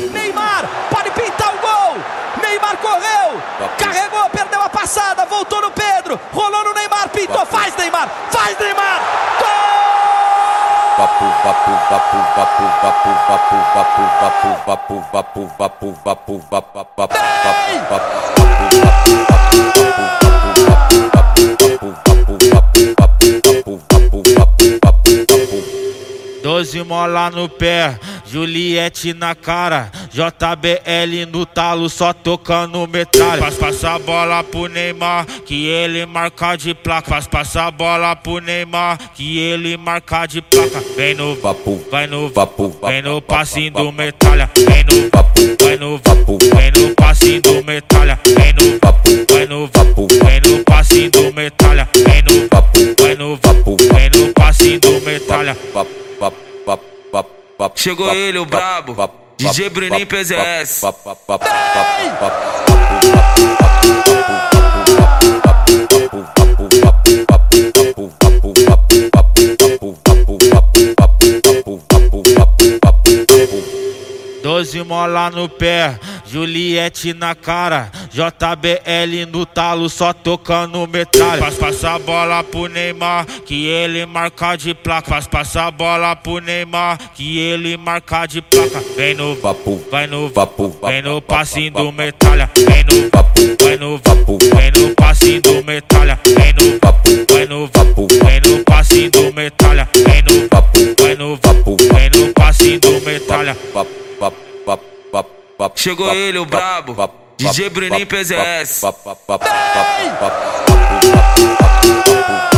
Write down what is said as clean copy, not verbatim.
Neymar, pode pintar o gol. Neymar correu, carregou, perdeu a passada, voltou no Pedro, rolou no Neymar, pintou, faz Neymar, gol! Doze mola no pé, Juliette na cara, JBL no talo, só tocando metralha. Passa a bola pro Neymar, que ele marca de placa. Passa a bola pro Neymar, que ele marca de placa. Vem no vapo, vai no vapo, vem no passinho do metralha. Vem no vapo, vai no vapo, vem no passinho do metralha. Vem no vapo, vai no vapo, vem no passinho do metralha. Vem no vapo, vai no vapo, vem no passinho do metralha. Chegou ele, o brabo, DJ Bruninho PZS. Doze mola no pé, Juliette na cara, JBL no talo, só tocando metralha. Passa a bola pro Neymar, que ele marca de placa. Passa a bola pro Neymar, que ele marca de placa. Vem no vapo, vai no vapo, vem no passinho do metralha. Vem no vapo, vai no vapo, vem no passinho do metralha. Vem no vapo, vai no vapo, vem no passinho do metralha. Vem no vapo, vai no vapo, vem no passinho do metralha. Chegou ele, o brabo, DJ Bruninho PZS.